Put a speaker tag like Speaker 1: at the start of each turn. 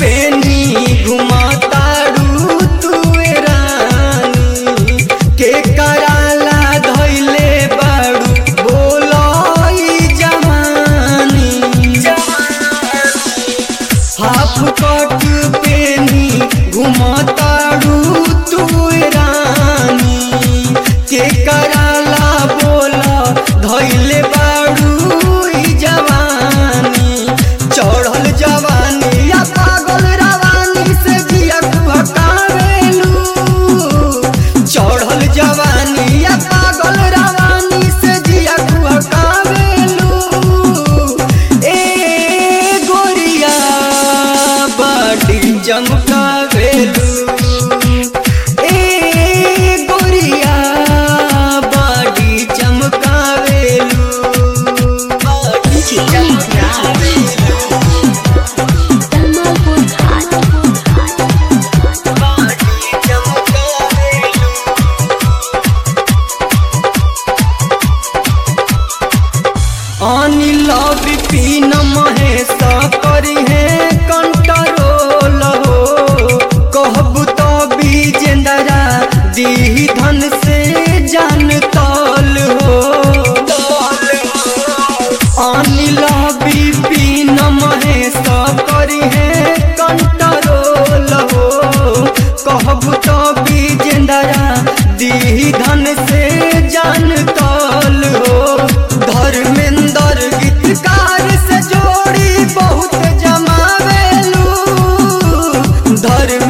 Speaker 1: पेनी घुमतारू तुए रानी के कराला धैले बाड़ू बोलाई जवानी हाफ कट पेनी घुमतारू तुए रानी के कराला बोला धैले बाड़ू जवानी चढ़ल जवानी या पागल रवानी से जिया कुहकावेलू चढ़ल जवानी या पागल रवानी से जिया कुहकावेलू ए गोरिया बड़ी चमकावेलू ए गोरिया बड़ी चमकावेलू अनिल विपिन महेश करी है कंट्रोल हो कहबू तो विजेंद्रा दी धन से जान तल हो अनिल विपिन महेश करी है कंट्रोल हो कहबू तो विजेंद्रा दी धन से जान तल हो धर्मेंद्र गीतकार से जोड़ी बहुत जमावेलू धर्म